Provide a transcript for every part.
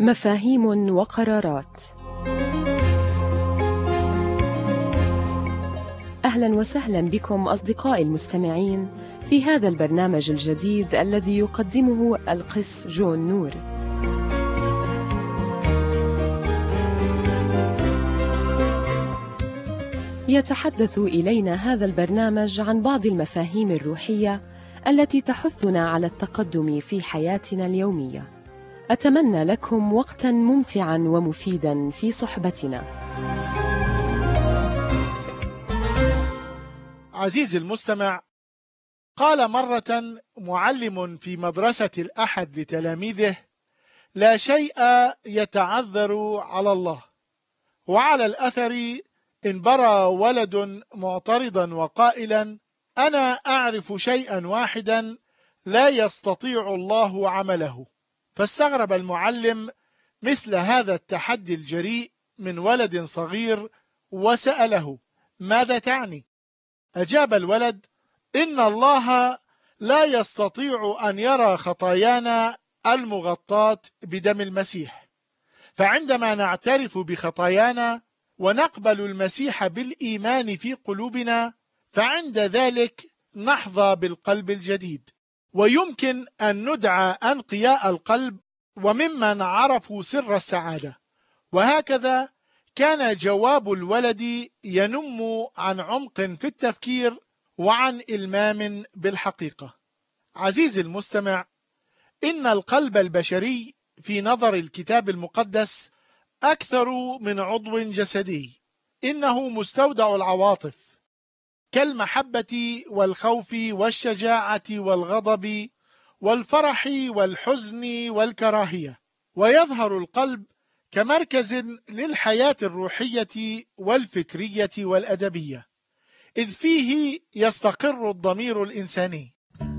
مفاهيم وقرارات. أهلا وسهلا بكم أصدقائي المستمعين في هذا البرنامج الجديد الذي يقدمه القس جون نور. يتحدث إلينا هذا البرنامج عن بعض المفاهيم الروحية التي تحثنا على التقدم في حياتنا اليومية. أتمنى لكم وقتا ممتعا ومفيدا في صحبتنا. عزيزي المستمع، قال مرة معلم في مدرسة الأحد لتلاميذه: لا شيء يتعذر على الله. وعلى الأثر انبرى ولد معترضا وقائلا: أنا أعرف شيئا واحدا لا يستطيع الله عمله. فاستغرب المعلم مثل هذا التحدي الجريء من ولد صغير وسأله: ماذا تعني؟ أجاب الولد: إن الله لا يستطيع أن يرى خطايانا المغطاة بدم المسيح، فعندما نعترف بخطايانا ونقبل المسيح بالإيمان في قلوبنا، فعند ذلك نحظى بالقلب الجديد، ويمكن أن ندعى أنقياء القلب وممن عرفوا سر السعادة. وهكذا كان جواب الولد ينم عن عمق في التفكير وعن إلمام بالحقيقة. عزيزي المستمع، إن القلب البشري في نظر الكتاب المقدس أكثر من عضو جسدي. إنه مستودع العواطف كالمحبة والخوف والشجاعة والغضب والفرح والحزن والكراهية. ويظهر القلب كمركز للحياة الروحية والفكرية والأدبية، إذ فيه يستقر الضمير الإنساني.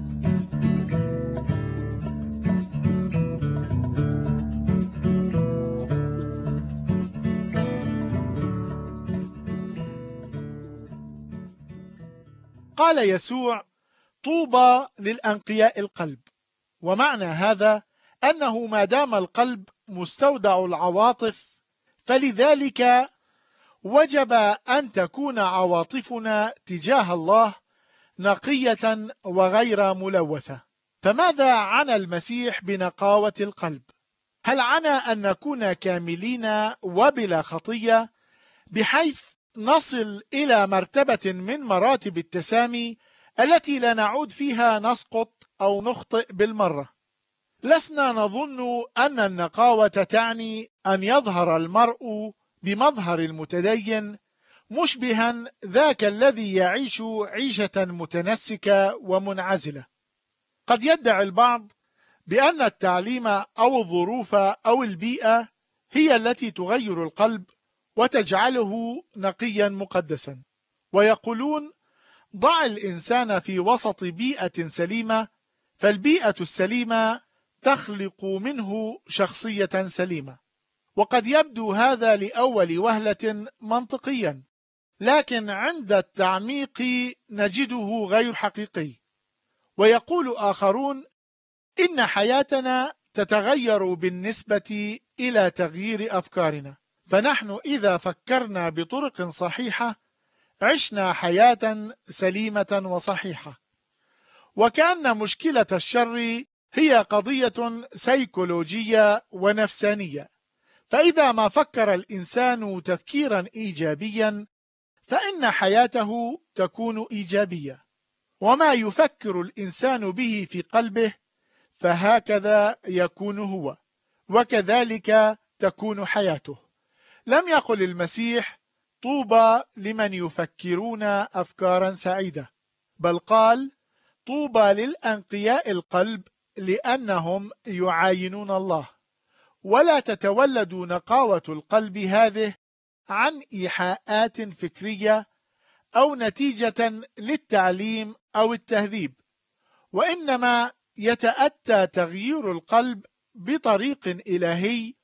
قال يسوع: طوبى للأنقياء القلب. ومعنى هذا أنه ما دام القلب مستودع العواطف، فلذلك وجب أن تكون عواطفنا تجاه الله نقية وغير ملوثة. فماذا عنى المسيح بنقاوة القلب؟ هل عنى أن نكون كاملين وبلا خطية بحيث نصل إلى مرتبة من مراتب التسامي التي لا نعود فيها نسقط أو نخطئ بالمرة؟ لسنا نظن أن النقاوة تعني أن يظهر المرء بمظهر المتدين مشبها ذاك الذي يعيش عيشة متنسكة ومنعزلة. قد يدعي البعض بأن التعليم أو الظروف أو البيئة هي التي تغير القلب وتجعله نقيا مقدسا، ويقولون: ضع الإنسان في وسط بيئة سليمة، فالبيئة السليمة تخلق منه شخصية سليمة. وقد يبدو هذا لأول وهلة منطقيا، لكن عند التعميق نجده غير حقيقي. ويقول آخرون إن حياتنا تتغير بالنسبة إلى تغيير أفكارنا، فنحن إذا فكرنا بطرق صحيحة عشنا حياة سليمة وصحيحة. وكأن مشكلة الشر هي قضية سيكولوجية ونفسانية، فإذا ما فكر الإنسان تفكيرا إيجابيا فإن حياته تكون إيجابية، وما يفكر الإنسان به في قلبه فهكذا يكون هو، وكذلك تكون حياته. لم يقل المسيح: طوبى لمن يفكرون أفكارا سعيدة، بل قال: طوبى للأنقياء القلب لأنهم يعاينون الله. ولا تتولد نقاوة القلب هذه عن إيحاءات فكرية أو نتيجة للتعليم أو التهذيب، وإنما يتأتى تغيير القلب بطريق إلهي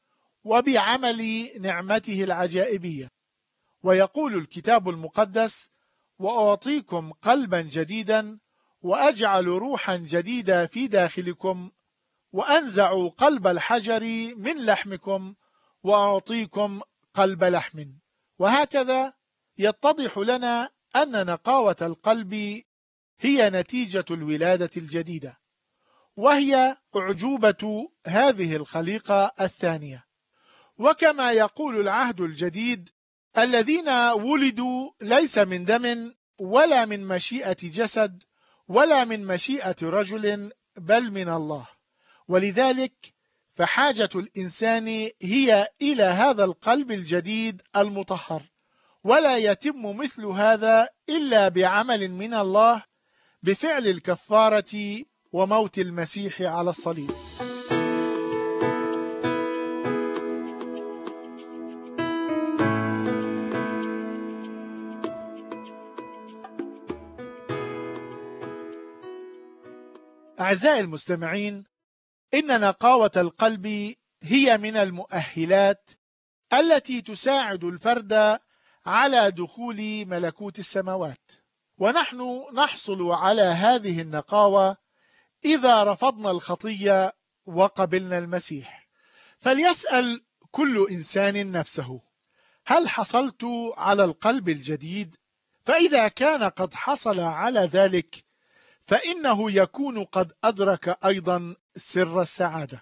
وبعمل نعمته العجائبية. ويقول الكتاب المقدس: وأعطيكم قلبا جديدا وأجعل روحا جديدة في داخلكم وأنزع قلب الحجر من لحمكم وأعطيكم قلب لحم. وهكذا يتضح لنا أن نقاوة القلب هي نتيجة الولادة الجديدة، وهي أعجوبة هذه الخليقة الثانية. وكما يقول العهد الجديد: الذين ولدوا ليس من دم ولا من مشيئة جسد ولا من مشيئة رجل بل من الله. ولذلك فحاجة الإنسان هي إلى هذا القلب الجديد المطهر، ولا يتم مثل هذا إلا بعمل من الله بفعل الكفارة وموت المسيح على الصليب. أعزائي المستمعين، إن نقاوة القلب هي من المؤهلات التي تساعد الفرد على دخول ملكوت السماوات، ونحن نحصل على هذه النقاوة إذا رفضنا الخطية وقبلنا المسيح. فليسأل كل إنسان نفسه: هل حصلت على القلب الجديد؟ فإذا كان قد حصل على ذلك فإنه يكون قد أدرك أيضا سر السعادة.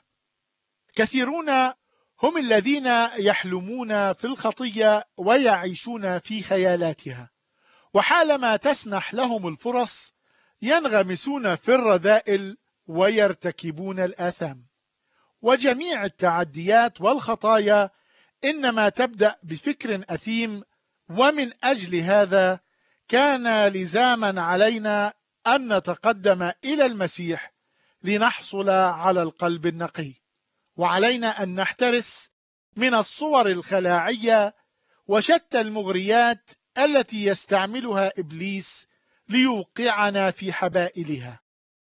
كثيرون هم الذين يحلمون في الخطية ويعيشون في خيالاتها، وحالما تسنح لهم الفرص ينغمسون في الرذائل ويرتكبون الآثام. وجميع التعديات والخطايا إنما تبدأ بفكر أثيم، ومن أجل هذا كان لزاما علينا أن نتقدم إلى المسيح لنحصل على القلب النقي. وعلينا أن نحترس من الصور الخلاعية وشتى المغريات التي يستعملها إبليس ليوقعنا في حبائلها.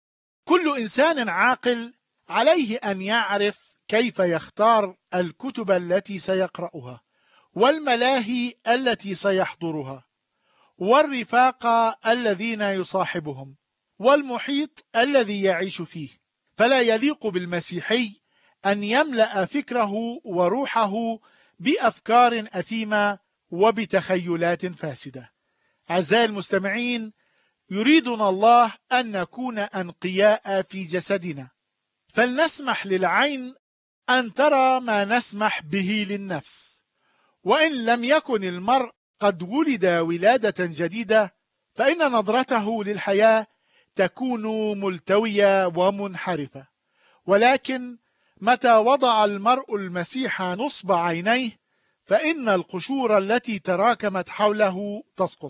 كل إنسان عاقل عليه أن يعرف كيف يختار الكتب التي سيقرأها، والملاهي التي سيحضرها، والرفاق الذين يصاحبهم، والمحيط الذي يعيش فيه. فلا يليق بالمسيحي أن يملأ فكره وروحه بأفكار أثيمة وبتخيلات فاسدة. أعزائي المستمعين، يريدنا الله أن نكون أنقياء في جسدنا، فلنسمح للعين أن ترى ما نسمح به للنفس. وإن لم يكن المرء قد ولد ولادة جديدة فإن نظرته للحياة تكون ملتوية ومنحرفة. ولكن متى وضع المرء المسيح نصب عينيه فإن القشور التي تراكمت حوله تسقط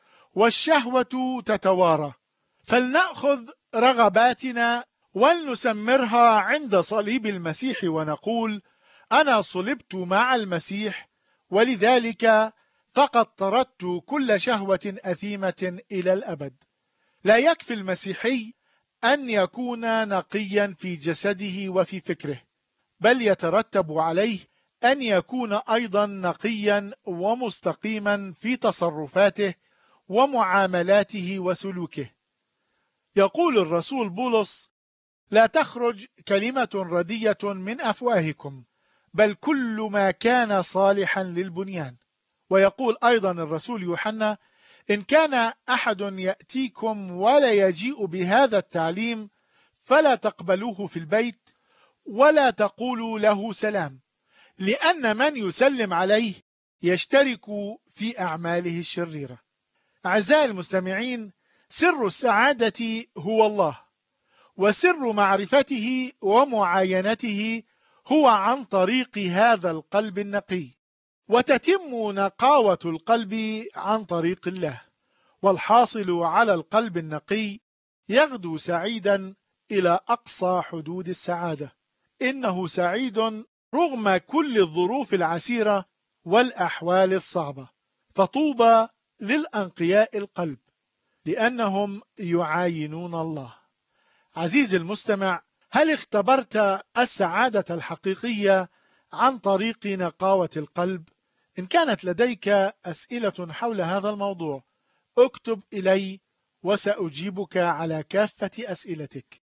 والشهوة تتوارى. فلنأخذ رغباتنا ولنسمرها عند صليب المسيح ونقول: أنا صلبت مع المسيح، ولذلك فقد طردت كل شهوة أثيمة إلى الأبد. لا يكفي المسيحي أن يكون نقيا في جسده وفي فكره، بل يترتب عليه أن يكون أيضا نقيا ومستقيما في تصرفاته ومعاملاته وسلوكه. يقول الرسول بولس: لا تخرج كلمة ردية من أفواهكم، بل كل ما كان صالحا للبنيان. ويقول أيضا الرسول يوحنا: إن كان أحد يأتيكم ولا يجيء بهذا التعليم فلا تقبلوه في البيت ولا تقولوا له سلام، لأن من يسلم عليه يشترك في أعماله الشريرة. أعزائي المستمعين، سر السعادة هو الله، وسر معرفته ومعاينته هو عن طريق هذا القلب النقي، وتتم نقاوة القلب عن طريق الله. والحاصل على القلب النقي يغدو سعيدا إلى أقصى حدود السعادة. إنه سعيد رغم كل الظروف العسيرة والأحوال الصعبة. فطوبى للأنقياء القلب لأنهم يعاينون الله. عزيزي المستمع، هل اختبرت السعادة الحقيقية عن طريق نقاوة القلب؟ إن كانت لديك أسئلة حول هذا الموضوع اكتب إلي وسأجيبك على كافة أسئلتك.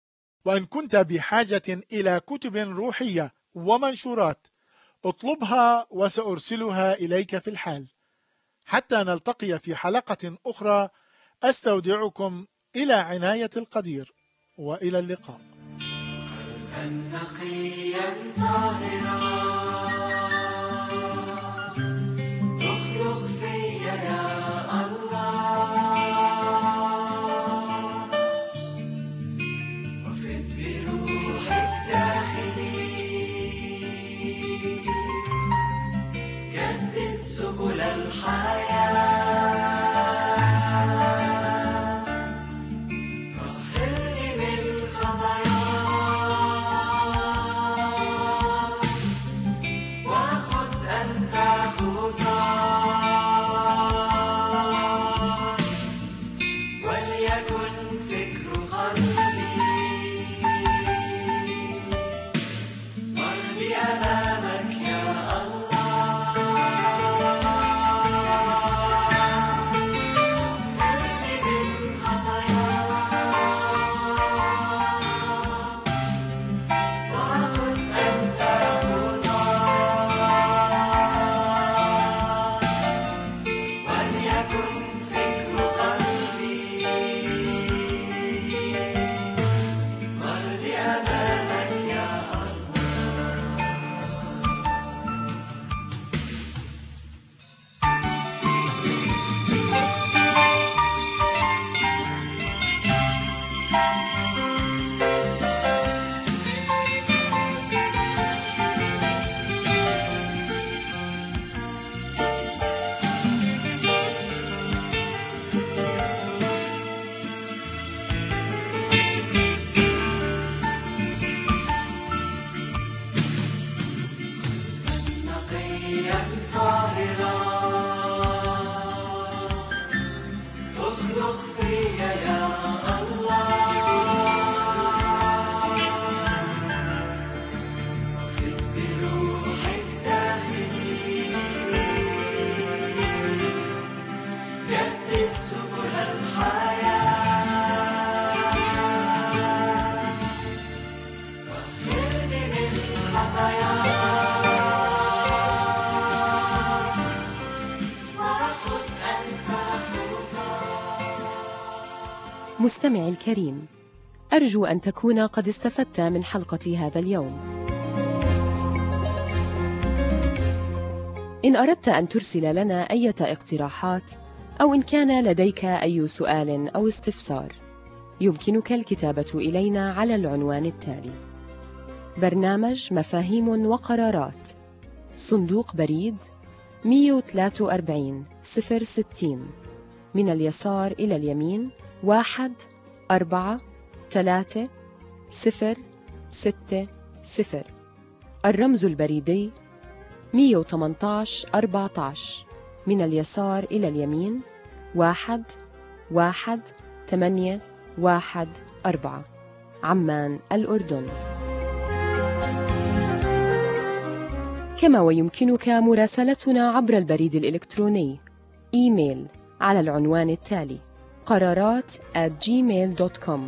وإن كنت بحاجة إلى كتب روحية ومنشورات اطلبها وسأرسلها إليك في الحال. حتى نلتقي في حلقة أخرى، أستودعكم إلى عناية القدير، وإلى اللقاء. نقيا طاهرا اخلق في يا الله، وفد بروحك داخلي جدد سبل الحياة. مستمعي الكريم، أرجو أن تكون قد استفدت من حلقة هذا اليوم. إن أردت أن ترسل لنا أي اقتراحات أو إن كان لديك أي سؤال أو استفسار، يمكنك الكتابة إلينا على العنوان التالي: برنامج مفاهيم وقرارات، صندوق بريد 143 060، من اليسار إلى اليمين 1436060. الرمز البريدي 118 14، من اليسار إلى اليمين 11814، عمان الأردن. كما ويمكنك مراسلتنا عبر البريد الإلكتروني إيميل على العنوان التالي: قرارات@gmail.com.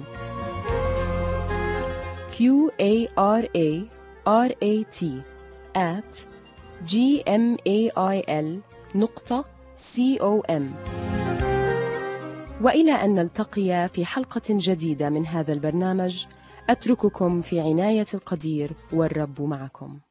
QARARAT@gmail.com. وإلى أن نلتقي في حلقة جديدة من هذا البرنامج، أترككم في عناية القدير، والرب معكم.